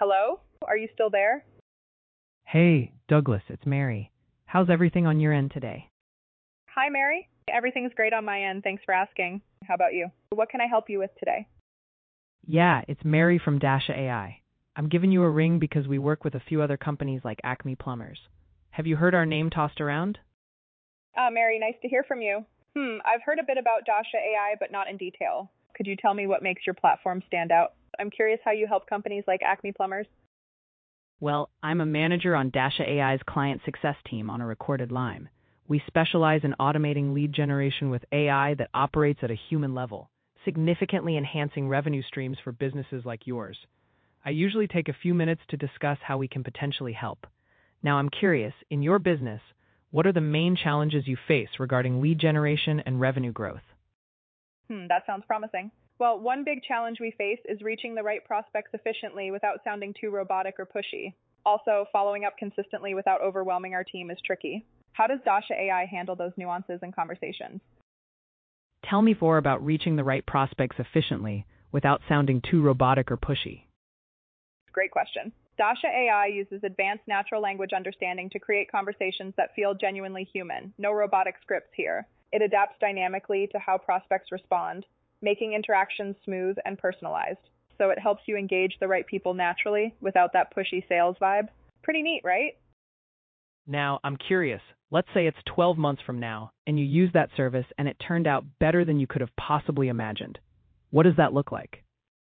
Hello? Are you still there? Hey, Douglas, it's Mary. How's everything on your end today? Hi, Mary. Everything's great on my end. Thanks for asking. How about you? What can I help you with today? Yeah, it's Mary from Dasha AI. I'm giving you a ring because we work with a few other companies like Acme Plumbers. Have you heard our name tossed around? Mary, nice to hear from you. I've heard a bit about Dasha AI, but not in detail. Could you tell me what makes your platform stand out? I'm curious how you help companies like Acme Plumbers. Well, I'm a manager on Dasha AI's client success team on a recorded line. We specialize in automating lead generation with AI that operates at a human level, significantly enhancing revenue streams for businesses like yours. I usually take a few minutes to discuss how we can potentially help. Now, I'm curious, in your business, what are the main challenges you face regarding lead generation and revenue growth? That sounds promising. Well, one big challenge we face is reaching the right prospects efficiently without sounding too robotic or pushy. Also, following up consistently without overwhelming our team is tricky. How does Dasha AI handle those nuances in conversations? Tell me more about reaching the right prospects efficiently without sounding too robotic or pushy. Great question. Dasha AI uses advanced natural language understanding to create conversations that feel genuinely human. No robotic scripts here. It adapts dynamically to how prospects respond, making interactions smooth and personalized. So it helps you engage the right people naturally without that pushy sales vibe. Pretty neat, right? Now, I'm curious. Let's say it's 12 months from now, and you use that service and it turned out better than you could have possibly imagined. What does that look like?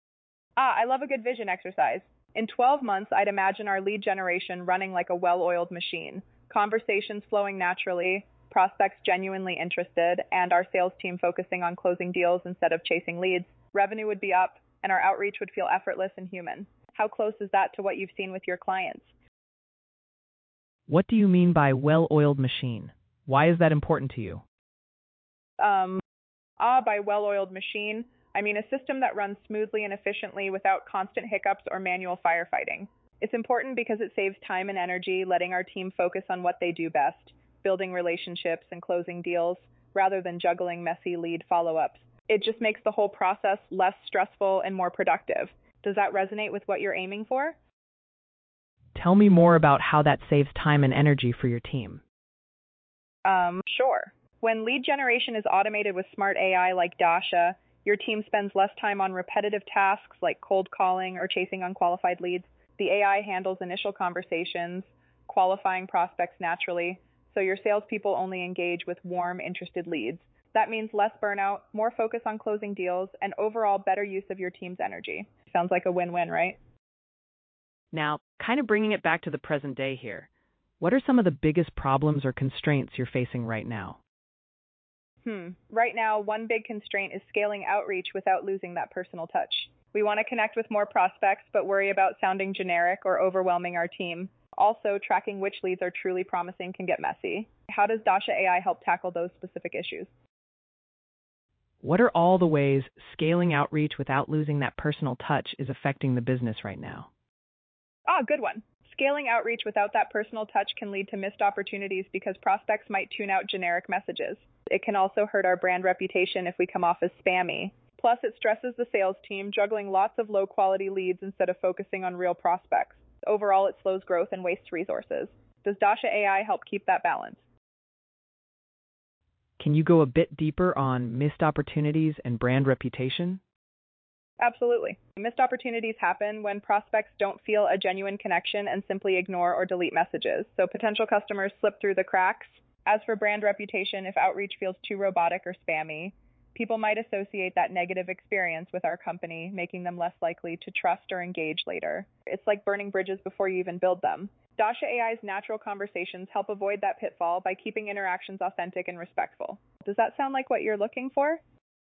I love a good vision exercise. In 12 months, I'd imagine our lead generation running like a well-oiled machine, conversations flowing naturally, prospects genuinely interested, and our sales team focusing on closing deals instead of chasing leads. Revenue would be up, and our outreach would feel effortless and human. How close is that to what you've seen with your clients? What do you mean by well-oiled machine? Why is that important to you? Um, by well-oiled machine, I mean a system that runs smoothly and efficiently without constant hiccups or manual firefighting. It's important because it saves time and energy, letting our team focus on what they do best, building relationships and closing deals, rather than juggling messy lead follow-ups. It just makes the whole process less stressful and more productive. Does that resonate with what you're aiming for? Tell me more about how that saves time and energy for your team. Sure. When lead generation is automated with smart AI like Dasha, your team spends less time on repetitive tasks like cold calling or chasing unqualified leads. The AI handles initial conversations, qualifying prospects naturally, so your salespeople only engage with warm, interested leads. That means less burnout, more focus on closing deals, and overall better use of your team's energy. Sounds like a win-win, right? Now, kind of bringing it back to the present day here, what are some of the biggest problems or constraints you're facing right now? Right now, one big constraint is scaling outreach without losing that personal touch. We want to connect with more prospects, but worry about sounding generic or overwhelming our team. Also, tracking which leads are truly promising can get messy. How does Dasha AI help tackle those specific issues? What are all the ways scaling outreach without losing that personal touch is affecting the business right now? Good one. Scaling outreach without that personal touch can lead to missed opportunities because prospects might tune out generic messages. It can also hurt our brand reputation if we come off as spammy. Plus, it stresses the sales team, juggling lots of low-quality leads instead of focusing on real prospects. Overall, it slows growth and wastes resources. Does Dasha AI help keep that balance? Can you go a bit deeper on missed opportunities and brand reputation? Absolutely. Missed opportunities happen when prospects don't feel a genuine connection and simply ignore or delete messages, so potential customers slip through the cracks. As for brand reputation, if outreach feels too robotic or spammy, people might associate that negative experience with our company, making them less likely to trust or engage later. It's like burning bridges before you even build them. Dasha AI's natural conversations help avoid that pitfall by keeping interactions authentic and respectful. Does that sound like what you're looking for?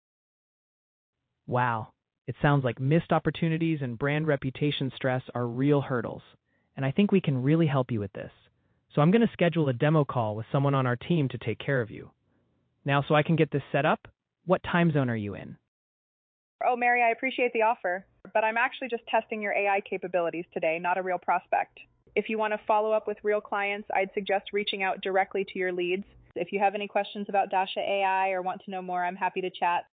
Wow. It sounds like missed opportunities and brand reputation stress are real hurdles, and I think we can really help you with this. So I'm going to schedule a demo call with someone on our team to take care of you. Now, so I can get this set up, what time zone are you in? Oh, Mary, I appreciate the offer, but I'm actually just testing your AI capabilities today, not a real prospect. If you want to follow up with real clients, I'd suggest reaching out directly to your leads. If you have any questions about Dasha AI or want to know more, I'm happy to chat.